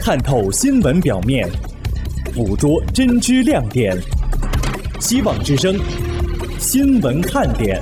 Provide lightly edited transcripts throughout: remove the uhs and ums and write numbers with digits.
探透新闻表面，捕捉真知亮点。希望之声，新闻看点。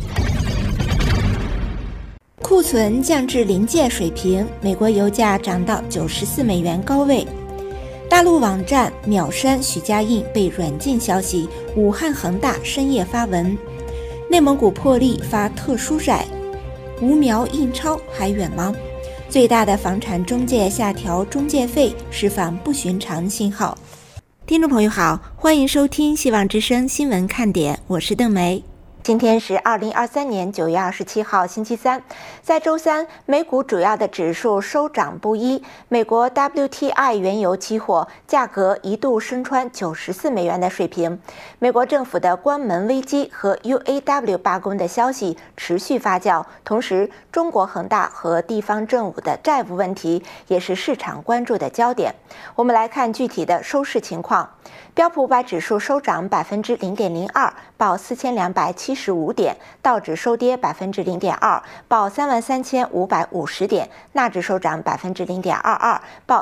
库存降至临界水平，美国油价涨到94美元高位。大陆网站秒删许家印被软禁消息，武汉恒大深夜发文。内蒙古破例发特殊债，无苗印钞还远吗？最大的房产中介下调中介费，释放不寻常信号。听众朋友好，欢迎收听希望之声新闻看点，我是邓梅。今天是2023年9月27号星期三，在周三，美股主要的指数收涨不一。美国 WTI 原油期货价格一度升穿94美元的水平。美国政府的关门危机和 UAW 罢工的消息持续发酵，同时，中国恒大和地方政府的债务问题也是市场关注的焦点。我们来看具体的收市情况。标普500指数收涨 0.02%， 报4275点；道指收跌 0.2%， 报33550点；纳指收涨 0.22%， 报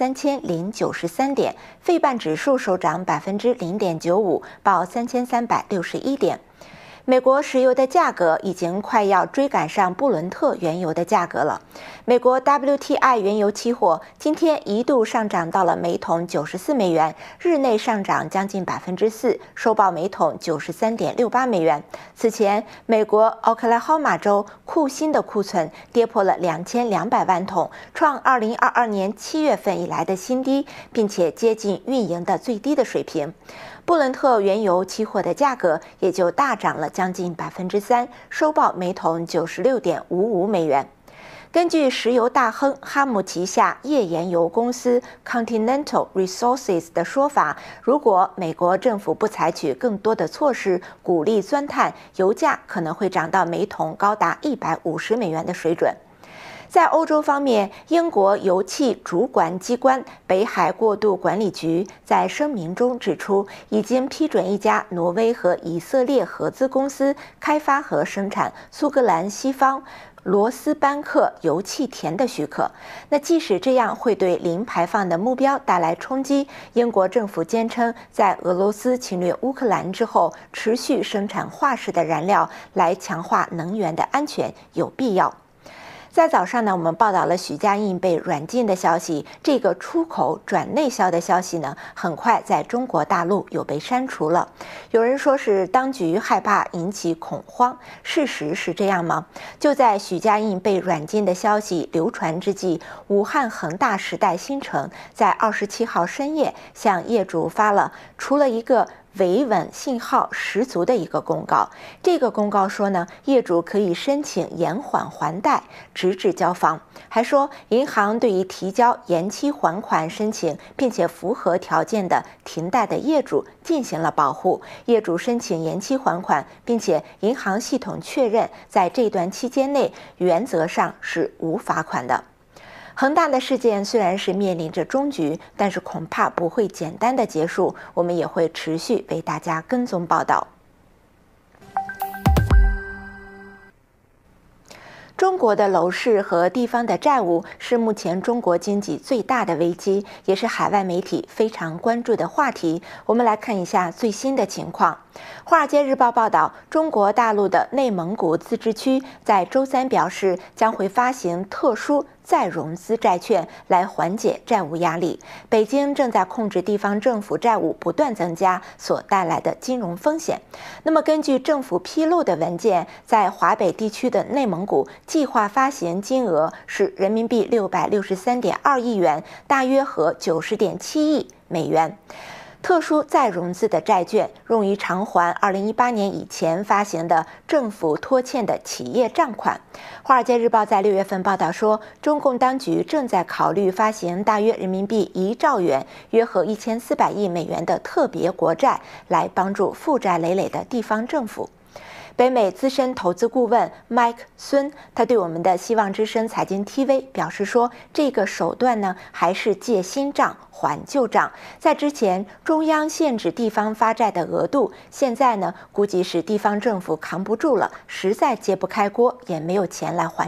13093点；费半指数收涨 0.95%， 报3361点。美国石油的价格已经快要追赶上布伦特原油的价格了。美国 WTI 原油期货今天一度上涨到了每桶94美元，日内上涨将近 4%， 收报每桶 93.68 美元。此前，美国奥克拉荷马州库欣的库存跌破了2200万桶，创2022年7月份以来的新低，并且接近运营的最低的水平。布伦特原油期货的价格也就大涨了将近 3%， 收报每桶 96.55 美元。根据石油大亨哈姆旗下页岩油公司 Continental Resources 的说法，如果美国政府不采取更多的措施鼓励钻探，油价可能会涨到每桶高达150美元的水准。在欧洲方面，英国油气主管机关北海过渡管理局在声明中指出，已经批准一家挪威和以色列合资公司开发和生产苏格兰西方罗斯班克油气田的许可。那即使这样会对零排放的目标带来冲击，英国政府坚称在俄罗斯侵略乌克兰之后，持续生产化石的燃料来强化能源的安全有必要。在早上呢，我们报道了许家印被软禁的消息。这个出口转内销的消息呢，很快在中国大陆又被删除了。有人说是当局害怕引起恐慌，事实是这样吗？就在许家印被软禁的消息流传之际，武汉恒大时代新城在27号深夜向业主发了除了一个维稳信号十足的一个公告。这个公告说呢，业主可以申请延缓还贷，直至交房。还说银行对于提交延期还款申请并且符合条件的停贷的业主进行了保护。业主申请延期还款，并且银行系统确认在这段期间内原则上是无罚款的。恒大的事件虽然是面临着终局，但是恐怕不会简单的结束，我们也会持续为大家跟踪报道。中国的楼市和地方的债务是目前中国经济最大的危机，也是海外媒体非常关注的话题。我们来看一下最新的情况。华尔街日报报道，中国大陆的内蒙古自治区在周三表示，将会发行特殊再融资债券来缓解债务压力。北京正在控制地方政府债务不断增加所带来的金融风险。那么根据政府披露的文件，在华北地区的内蒙古计划发行金额是人民币663.2亿元，大约合90.7亿美元。特殊再融资的债券用于偿还2018年以前发行的政府拖欠的企业账款。华尔街日报在6月份报道说，中共当局正在考虑发行大约人民币1兆元，约合1400亿美元的特别国债，来帮助负债累累的地方政府。北美资深投资顾问 Mike 孙，他对我们的希望之声财经 TV 表示说，这个手段呢还是借新账还旧账。在之前中央限制地方发债的额度，现在呢估计是地方政府扛不住了，实在揭不开锅，也没有钱来还债。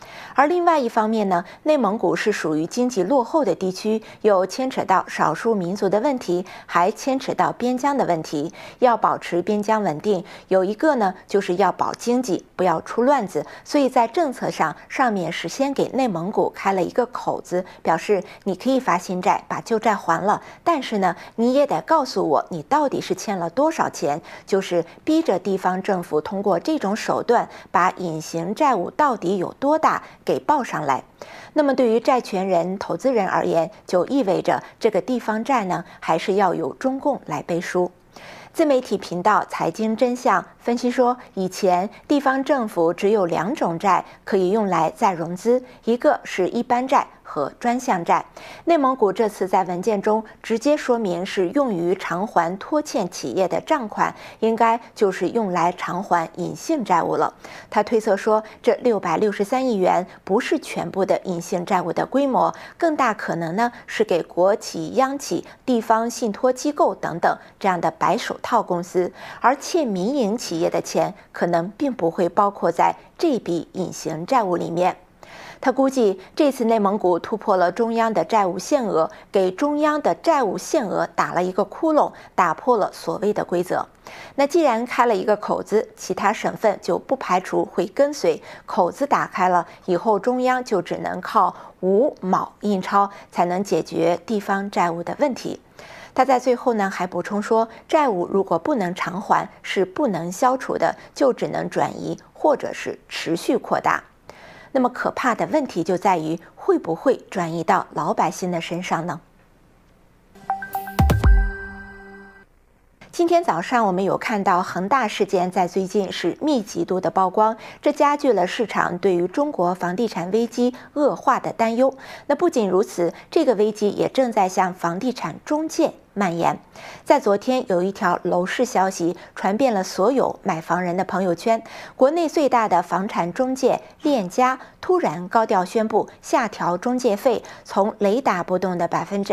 而另外一方面呢，内蒙古是属于经济落后的地区，又牵扯到少数民族的问题，还牵扯到边疆的问题。要保持边疆稳定，有一个呢，就是要保经济，不要出乱子。所以在政策上面是先给内蒙古开了一个口子，表示你可以发新债，把旧债还了，但是呢，你也得告诉我你到底是欠了多少钱，就是逼着地方政府通过这种手段，把隐形债务到底有多大给报上来。那么对于债权人、投资人而言，就意味着这个地方债呢，还是要由中共来背书。自媒体频道财经真相分析说，以前地方政府只有2种债可以用来再融资，一个是一般债和专项债。内蒙古这次在文件中直接说明是用于偿还拖欠企业的账款，应该就是用来偿还隐性债务了。他推测说，这663亿元不是全部的隐性债务的规模，更大可能呢是给国企、央企、地方信托机构等等这样的白手套公司，而欠民营企业的钱可能并不会包括在这笔隐形债务里面。他估计这次内蒙古突破了中央的债务限额，给中央的债务限额打了一个窟窿，打破了所谓的规则。那既然开了一个口子，其他省份就不排除会跟随。口子打开了以后，中央就只能靠五毛印钞才能解决地方债务的问题。他在最后呢还补充说，债务如果不能偿还，是不能消除的，就只能转移或者是持续扩大。那么可怕的问题就在于，会不会转移到老百姓的身上呢？今天早上我们有看到恒大事件在最近是密集度的曝光，这加剧了市场对于中国房地产危机恶化的担忧。那不仅如此，这个危机也正在向房地产中介蔓延。在昨天有一条楼市消息传遍了所有买房人的朋友圈，国内最大的房产中介链家突然高调宣布下调中介费，从雷打不动的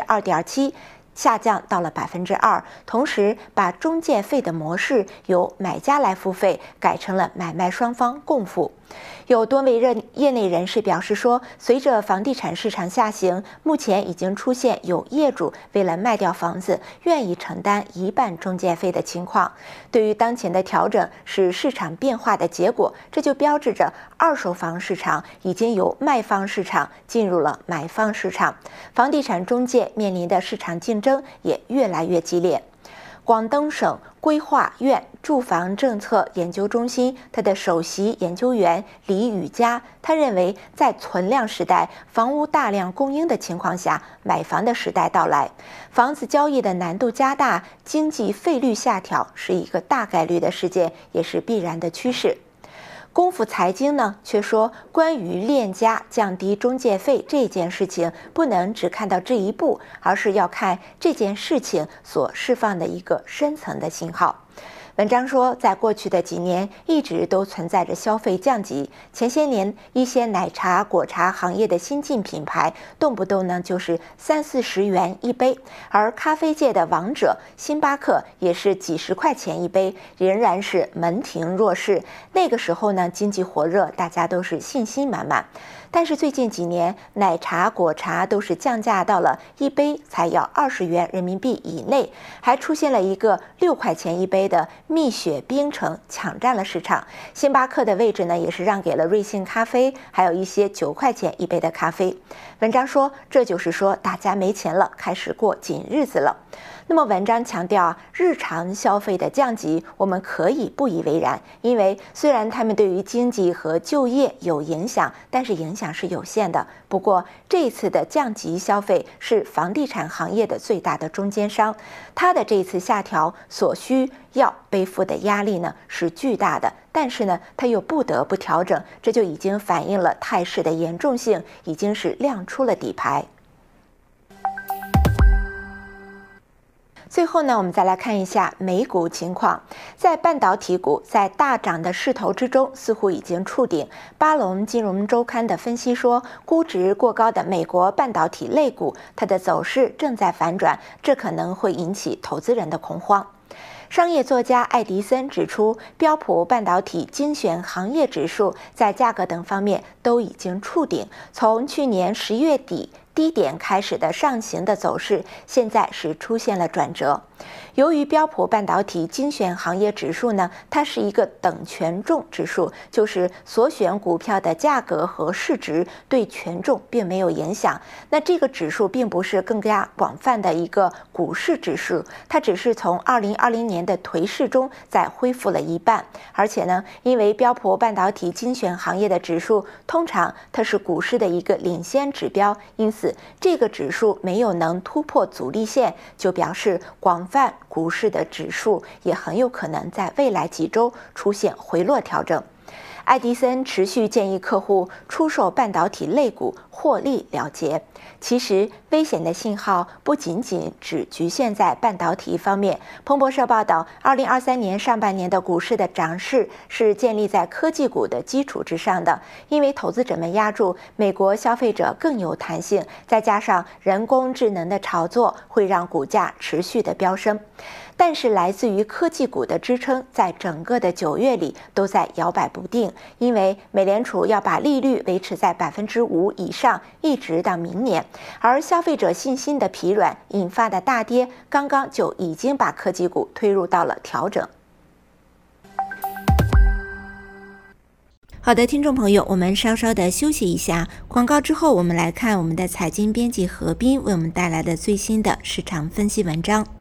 2.7%下降到了2%，同时把中介费的模式由买家来付费改成了买卖双方共付。有多位业内人士表示说，随着房地产市场下行，目前已经出现有业主为了卖掉房子，愿意承担一半中介费的情况。对于当前的调整是市场变化的结果，这就标志着二手房市场已经由卖方市场进入了买方市场，房地产中介面临的市场竞争也越来越激烈。广东省规划院住房政策研究中心它的首席研究员李宇佳，他认为在存量时代、房屋大量供应的情况下，买房的时代到来，房子交易的难度加大，经济费率下调是一个大概率的事件，也是必然的趋势。功夫财经呢却说，关于链家降低中介费这件事情，不能只看到这一步，而是要看这件事情所释放的一个深层的信号。文章说，在过去的几年一直都存在着消费降级。前些年，一些奶茶、果茶行业的新进品牌，动不动呢就是30-40元一杯，而咖啡界的王者星巴克也是几十块钱一杯，仍然是门庭若市。那个时候呢，经济火热，大家都是信心满满。但是最近几年，奶茶、果茶都是降价到了一杯才要20元人民币以内，还出现了一个6块钱一杯的蜜雪冰城抢占了市场。星巴克的位置呢，也是让给了瑞幸咖啡，还有一些9块钱一杯的咖啡。文章说，这就是说大家没钱了，开始过紧日子了。那么文章强调，日常消费的降级我们可以不以为然，因为虽然他们对于经济和就业有影响，但是影响是有限的。不过这次的降级消费是房地产行业的最大的中间商，他的这次下调所需要背负的压力呢是巨大的，但是呢他又不得不调整，这就已经反映了态势的严重性，已经是亮出了底牌。最后呢，我们再来看一下美股情况。在半导体股在大涨的势头之中，似乎已经触顶。巴龙金融周刊的分析说，估值过高的美国半导体类股，它的走势正在反转，这可能会引起投资人的恐慌。 商业作家爱迪森指出，标普半导体精选行业指数在价格等方面都已经触顶，从去年10月底低点开始的上行的走势，现在是出现了转折。由于标普半导体精选行业指数呢，它是一个等权重指数，就是所选股票的价格和市值对权重并没有影响。那这个指数并不是更加广泛的一个股市指数，它只是从2020年的颓势中再恢复了一半。而且呢，因为标普半导体精选行业的指数通常它是股市的一个领先指标，因此这个指数没有能突破阻力线，就表示广泛股市的指数也很有可能在未来几周出现回落调整。爱迪生持续建议客户出售半导体类股获利了结。其实，危险的信号不仅仅只局限在半导体方面。彭博社报道，2023年上半年的股市的涨势是建立在科技股的基础之上的，因为投资者们押注美国消费者更有弹性，再加上人工智能的炒作，会让股价持续的飙升。但是来自于科技股的支撑，在整个的9月里都在摇摆不定，因为美联储要把利率维持在5%以上，一直到明年。而消费者信心的疲软引发的大跌，刚刚就已经把科技股推入到了调整。好的，听众朋友，我们稍稍的休息一下，广告之后我们来看我们的财经编辑何斌为我们带来的最新的市场分析文章。